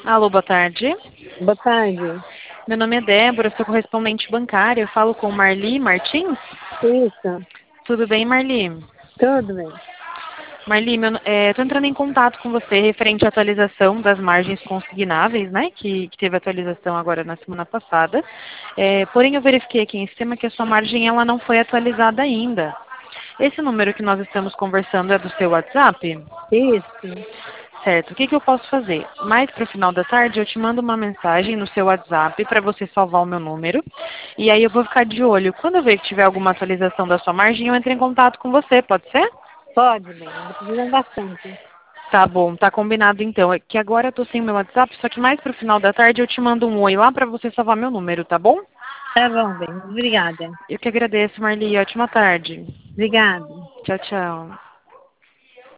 Alô, boa tarde. Boa tarde. Meu nome é Débora, sou correspondente bancária. Eu falo com Marli Martins. Isso, Tudo bem, Marli? tudo bem. Marli, estou entrando em contato com você referente à atualização das margens consignáveis, né? Que teve atualização agora na semana passada. Porém, eu verifiquei aqui em sistema que a sua margem ela não foi atualizada ainda. Esse número que nós estamos conversando é do seu WhatsApp? Isso, Certo. O que eu posso fazer? Mais para o final da tarde eu te mando uma mensagem no seu WhatsApp para você salvar o meu número. E aí eu vou ficar de olho. Quando eu ver que tiver alguma atualização da sua margem, eu entro em contato com você, pode ser? pode, bem. Eu tô precisando bastante. Tá bom, tá combinado então. É que agora eu tô sem meu WhatsApp, só que mais pro final da tarde eu te mando um oi lá para você salvar meu número, tá bom? Tá bom, bem. Obrigada. Eu que agradeço, Marli. Ótima tarde. Obrigada. Tchau, tchau.